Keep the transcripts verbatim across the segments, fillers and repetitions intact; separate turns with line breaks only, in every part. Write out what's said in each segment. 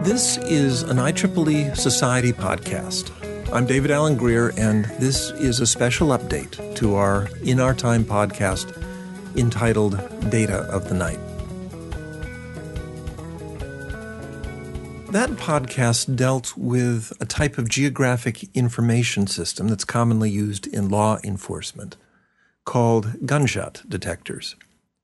This is an I triple E Society podcast. I'm David Alan Greer, and this is a special update to our In Our Time podcast entitled Data of the Night. That podcast dealt with a type of geographic information system that's commonly used in law enforcement called gunshot detectors.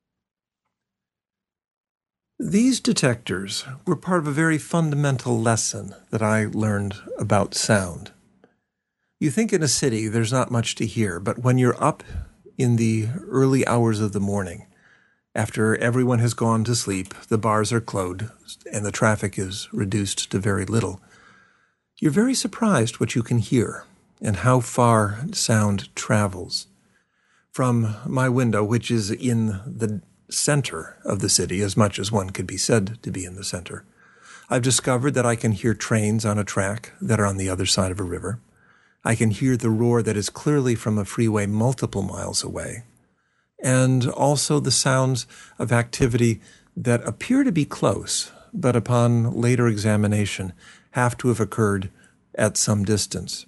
These detectors were part of a very fundamental lesson that I learned about sound. You think in a city there's not much to hear, but when you're up in the early hours of the morning, after everyone has gone to sleep, the bars are closed, and the traffic is reduced to very little, you're very surprised what you can hear and how far sound travels. From my window, which is in the center of the city, as much as one could be said to be in the center, I've discovered that I can hear trains on a track that are on the other side of a river. I can hear the roar that is clearly from a freeway multiple miles away, and also the sounds of activity that appear to be close, but upon later examination have to have occurred at some distance.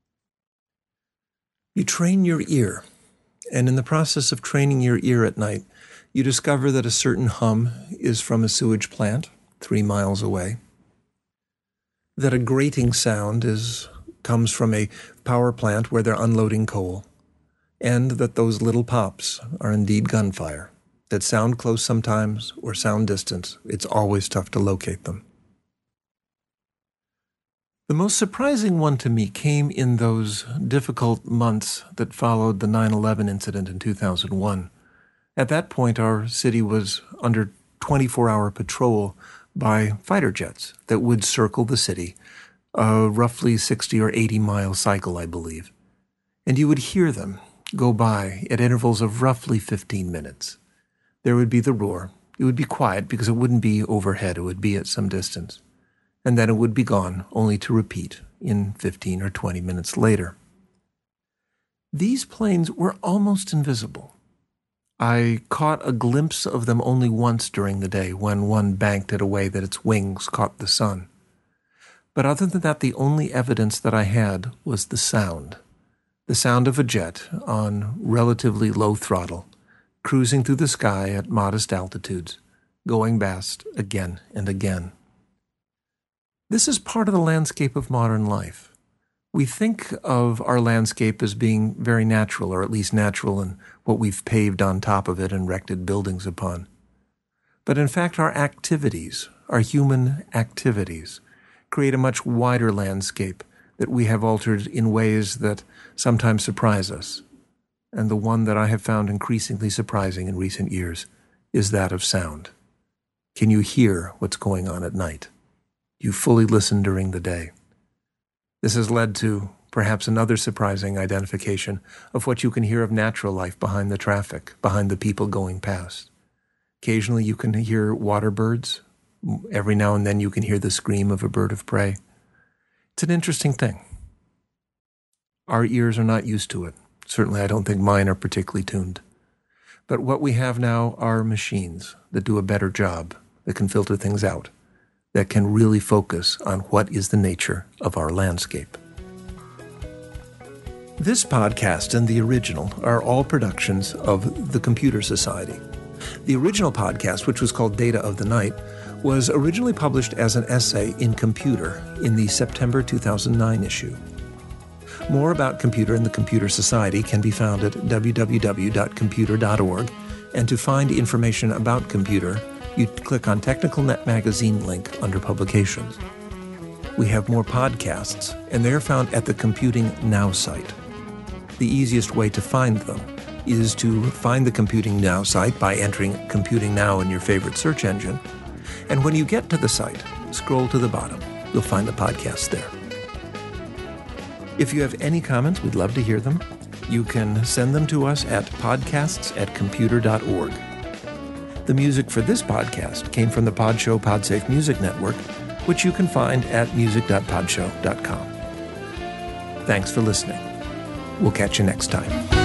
You train your ear, and in the process of training your ear at night, you discover that a certain hum is from a sewage plant three miles away, that a grating sound is comes from a power plant where they're unloading coal, and that those little pops are indeed gunfire, that sound close sometimes or sound distant. It's always tough to locate them. The most surprising one to me came in those difficult months that followed the nine eleven incident in two thousand one. At that point, our city was under twenty-four hour patrol by fighter jets that would circle the city, a roughly sixty or eighty mile cycle, I believe. And you would hear them go by at intervals of roughly fifteen minutes. There would be the roar. It would be quiet because it wouldn't be overhead. It would be at some distance. And then it would be gone, only to repeat in fifteen or twenty minutes later. These planes were almost invisible. I caught a glimpse of them only once during the day when one banked it away that its wings caught the sun. But other than that, the only evidence that I had was the sound. The sound of a jet on relatively low throttle, cruising through the sky at modest altitudes, going past again and again. This is part of the landscape of modern life. We think of our landscape as being very natural, or at least natural in what we've paved on top of it and erected buildings upon. But in fact, our activities, our human activities, create a much wider landscape that we have altered in ways that sometimes surprise us. And the one that I have found increasingly surprising in recent years is that of sound. Can you hear what's going on at night? You fully listen during the day. This has led to perhaps another surprising identification of what you can hear of natural life behind the traffic, behind the people going past. Occasionally you can hear water birds. Every now and then you can hear the scream of a bird of prey. It's an interesting thing. Our ears are not used to it. Certainly I don't think mine are particularly tuned. But what we have now are machines that do a better job, that can filter things out, that can really focus on what is the nature of our landscape. This podcast and the original are all productions of the Computer Society. The original podcast, which was called Data of the Night, was originally published as an essay in Computer in the September two thousand nine issue. More about Computer and the Computer Society can be found at w w w dot computer dot org, and to find information about Computer, you click on Technical Net Magazine link under Publications. We have more podcasts, and they are found at the Computing Now site. The easiest way to find them is to find the Computing Now site by entering Computing Now in your favorite search engine, and when you get to the site, scroll to the bottom. You'll find the podcast there. If you have any comments, we'd love to hear them. You can send them to us at podcasts at computer dot org. The music for this podcast came from the Podshow Podsafe Music Network, which you can find at music dot podshow dot com. Thanks for listening. We'll catch you next time.